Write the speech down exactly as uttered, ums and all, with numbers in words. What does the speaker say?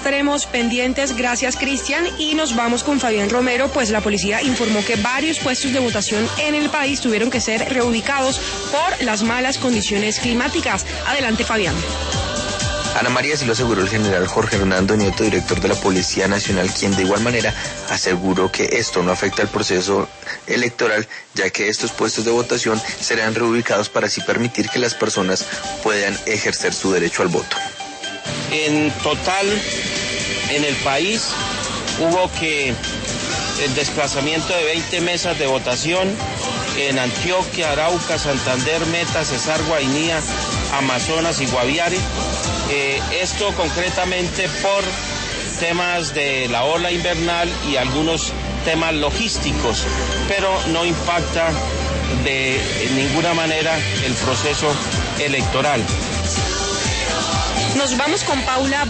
estaremos pendientes, gracias Cristian, y nos vamos con Fabián Romero, pues la policía informó que varios puestos de votación en el país tuvieron que ser reubicados por las malas condiciones climáticas. Adelante, Fabián. Ana María, así lo aseguró el general Jorge Hernando Nieto, director de la Policía Nacional, quien de igual manera aseguró que esto no afecta al proceso electoral, ya que estos puestos de votación serán reubicados para así permitir que las personas puedan ejercer su derecho al voto. En total, en el país hubo que el desplazamiento de veinte mesas de votación en Antioquia, Arauca, Santander, Meta, Cesar, Guainía, Amazonas y Guaviare. Eh, esto concretamente por temas de la ola invernal y algunos temas logísticos, pero no impacta de ninguna manera el proceso electoral. Nos vamos con Paula